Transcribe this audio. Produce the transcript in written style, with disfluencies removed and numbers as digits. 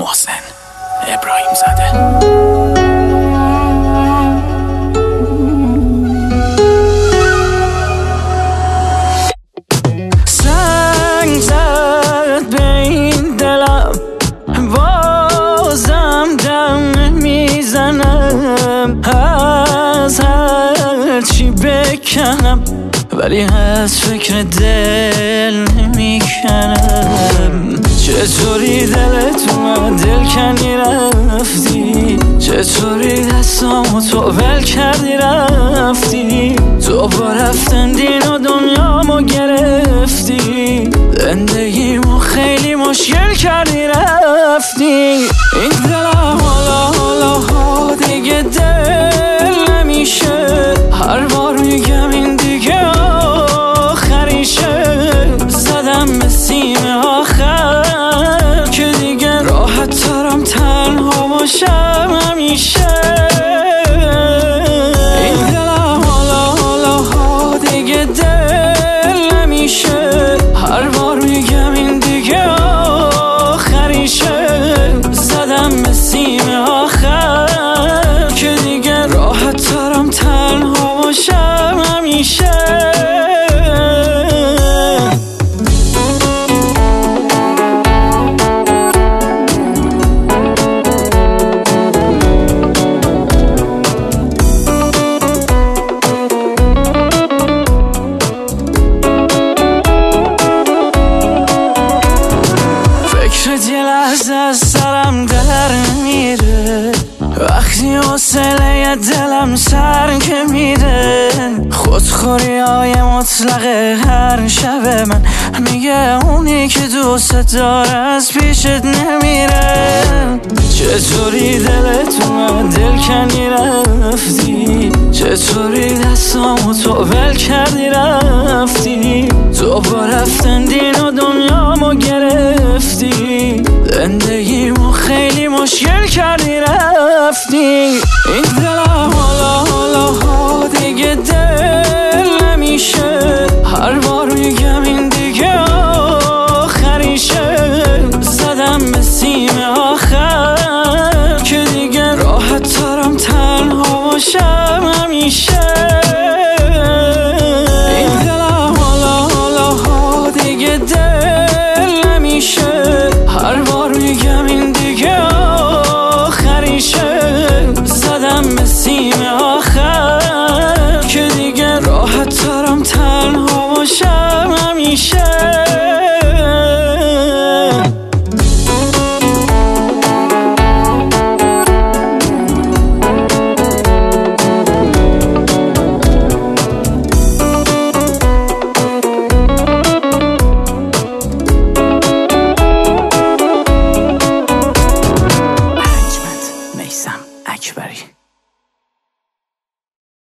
محسن ابراهیم زاده. سنگ زد به این دلم، بازم دم میزنم. از هر چی بکنم ولی از فکر دل نمیکنم. چطوری دلت اومد دل کنی رفتی، چطوری دستامو تو ول کردی رفتی. تو با رفتن دین و دنیامو گرفتی، زندگیمو خیلی مشکل کردی رفتی. این دلم حالا دیگه دل نمیشه، هر بار میگم این دیگه آخریشه. زدم به سیم آخر که دیگه راحت ترم تنها باشم همیشه. این دلم حالا دیگه دل نمیشه، هر بار میگم این دیگه آخریشه. زدم به سیم آخر که دیگه راحت ترم تنها باشم همیشه. یه لحظه از سرم در میره، وقتی حوصله دلم سر که میره. خودخوری های مطلق هر شب من میگه اونی که دوست داره از پیشت نمیره. چطوری دلت اومد دل کنی رفتی، چطوری دستامو تو ول کردی رفتی. تو با رفتن دین و دنیامو گرفتی، زندگیمو خیلی مشکل کردی رفتی. این